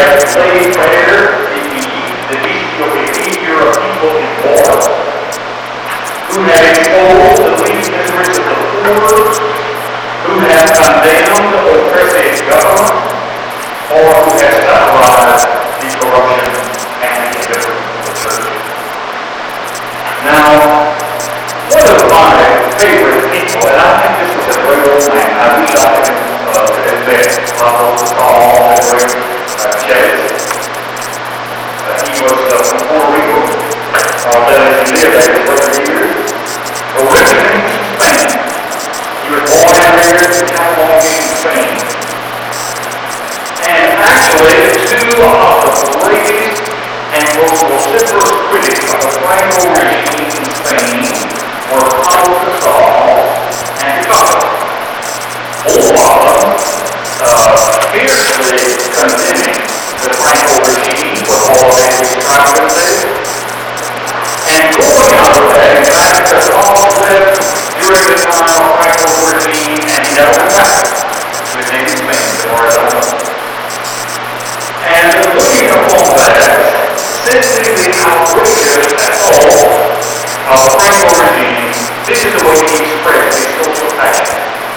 has laid bare the bestial behavior of people in war, who have exposed the weaknesses of the poor, who have condemned oppressive government, or who have satirized the corruption and the indifference of the church. Now, one of my favorite people, and I think this is a great old man, I wish I could have met Ronald Saul and great Chase. He was from Puerto Rico, he lived there for 30 years. Originally from Spain. He was born and reared in California, Spain. And actually, two of the greatest and most vociferous critics of the Franco regime in Spain were Pablo Casal and Picasso. Both of them fiercely condemning the Franco regime for all of its extravagances. And going out of that, in fact, Casal lived during the time of Franco regime and he never went back to his native Spain, as far as I know. And looking upon that, sensing the outrageous assault of the Franco regime, this is the way he expressed his social passion.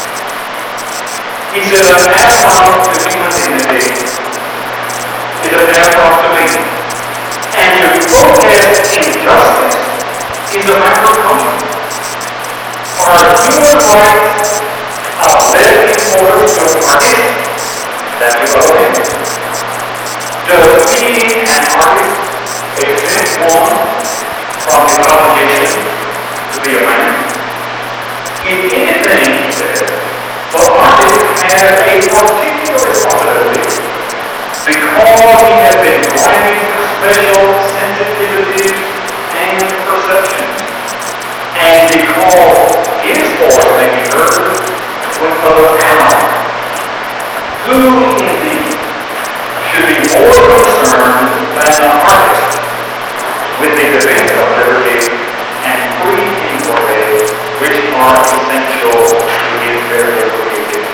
He said, an affront to human dignity is an affront to me. And to protest injustice is a matter of conscience. Are human rights of less importance to artists than to other things? Does being an artist exempt one from the obligation to be a man? In anything, he said, the artist has a particular responsibility because he has been granted special sensitivities and perceptions, and because his voice may be heard when others cannot. Who indeed should be more concerned than an artist with the defense of liberty and free inquiry, which are essential to his very creativity?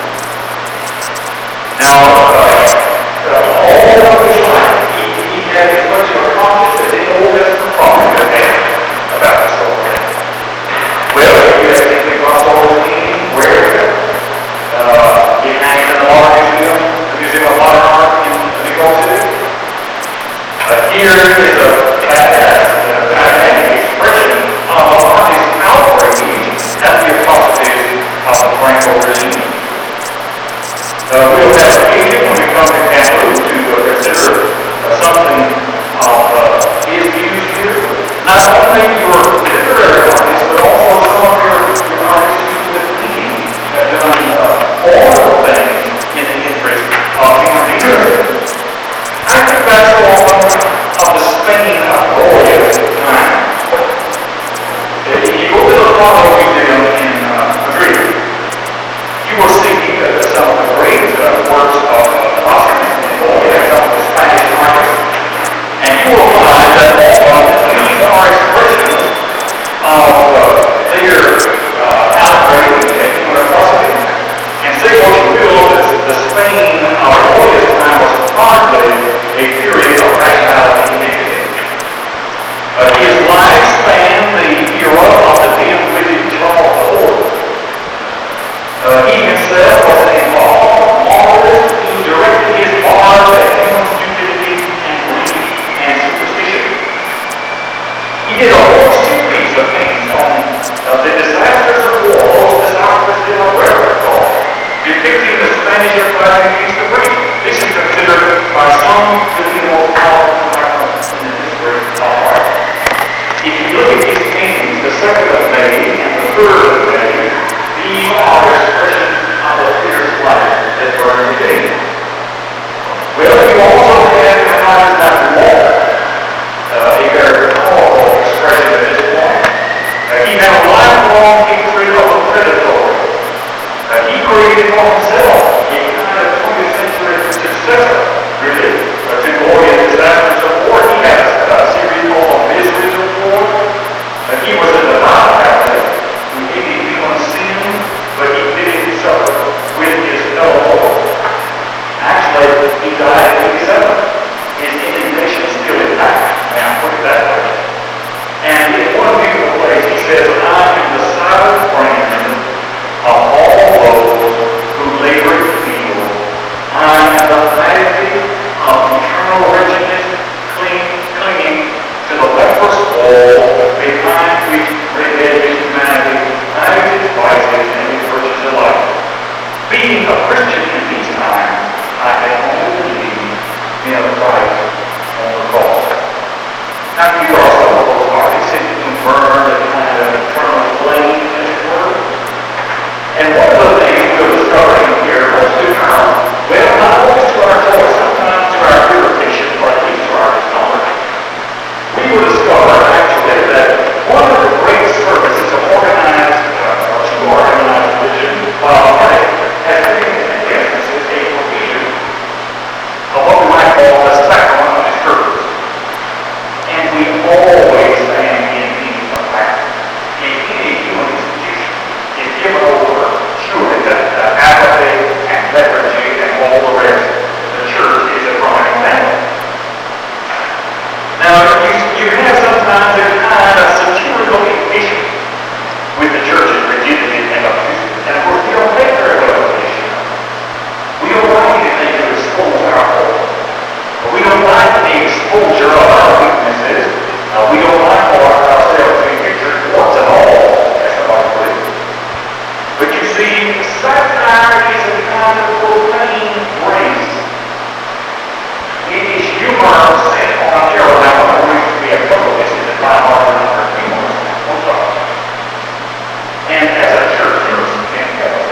Now, all of his life, he had as much of a conscience as the Old Testament prophet had about the story. Well, you have to think about all the meaning, where it hangs in the Art Museum, the Museum of Modern Art in New York City. Here is a dynamic expression of an artist's outrage at the atrocities of the Franco regime. We'll have occasion when we come to Cameroon to consider something of his views here. Not only your literary artists, but also some of your artists with meaning have done all things in the interest of human beings. I think that's all of the Spanish are St. Paul, Carolina, going to be a focus in the 500 people on top. And as a church, in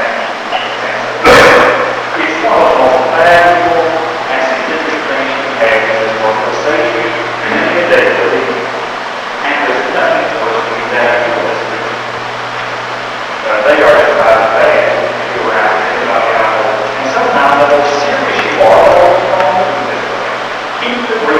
it's one of the most valuable and significant things we have in this world to save you and they believe. And there's nothing worse than valuable as this. They are just about as bad if you're around anybody out there. And sometimes the more serious you are, the more you don't do this. Keep the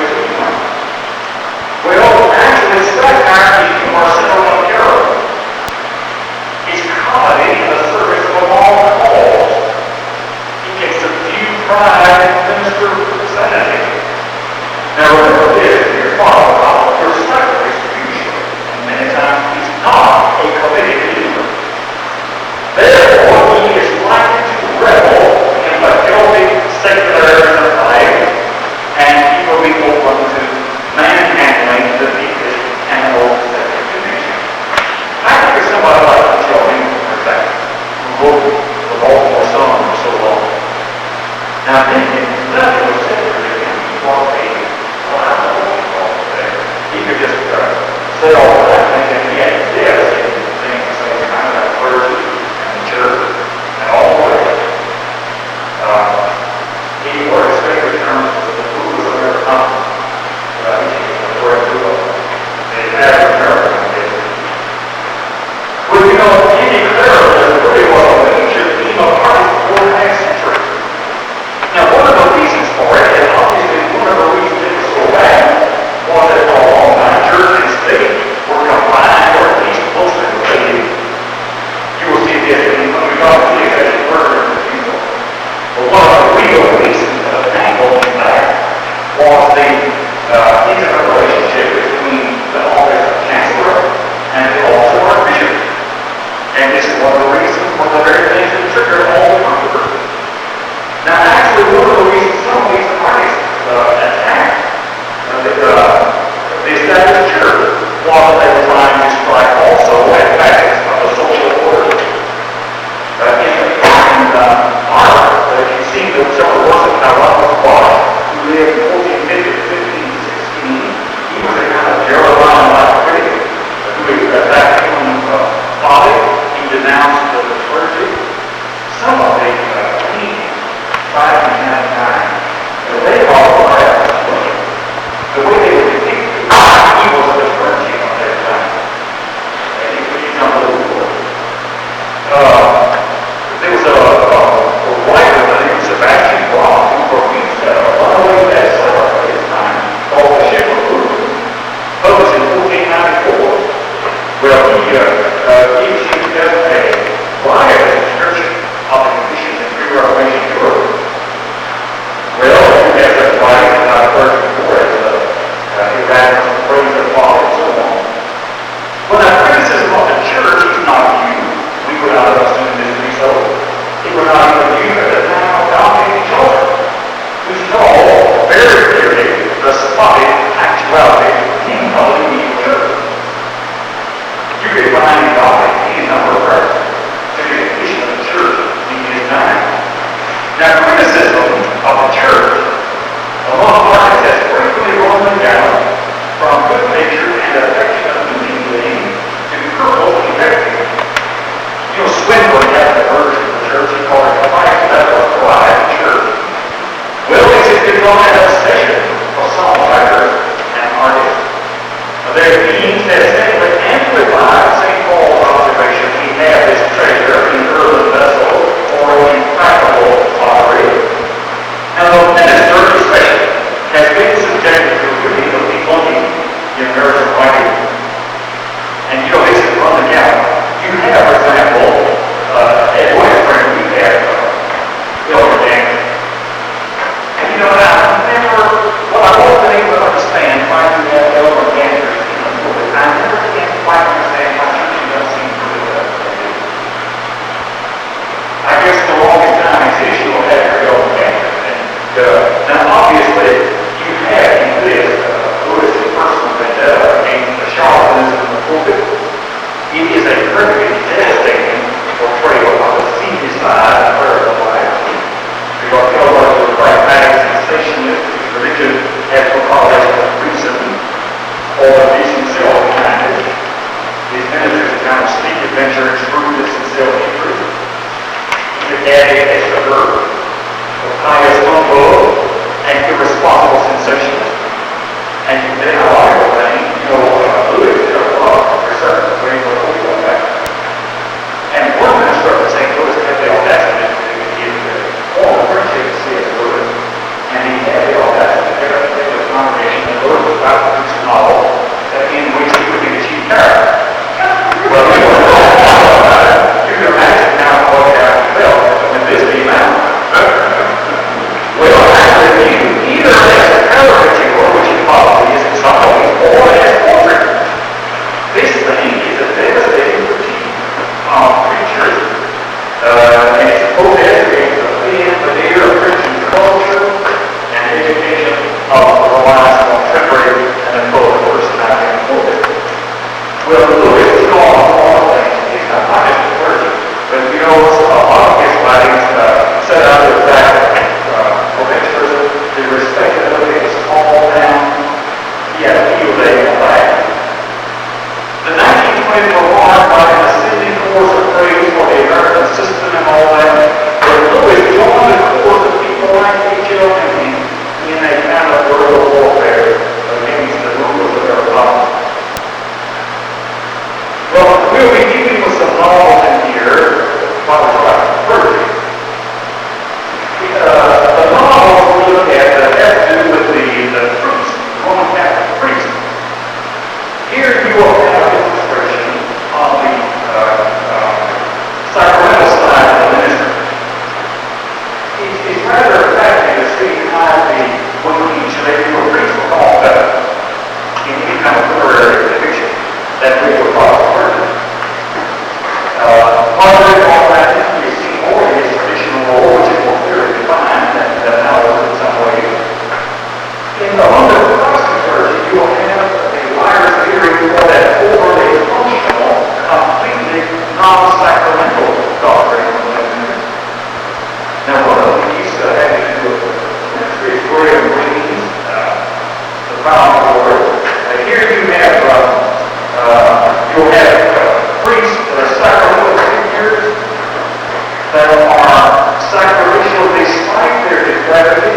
found glory. Here you have, you'll have priests that are sacrificial figures that are sacrificial despite their depravity.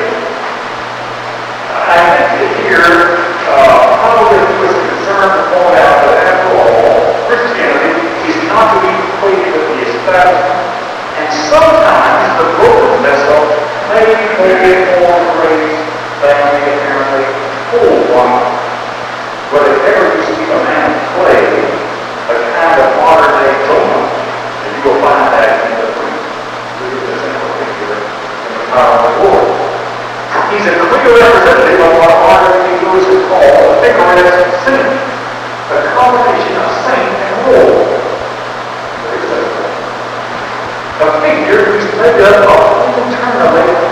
I think that here, probably was concerned to point out that after all, Christianity is not to be equated with the establishment, and sometimes the broken vessel may get more grace than the apparently whole one. But if ever you see a man play a kind of modern day Jonah, then you will find that in the priest, who is the central figure in the power of the Lord. He's a clear representative of what modern day Lewis would call a figurehead saint, a combination of saint and Lord. Very simple. A figure who's made up of internally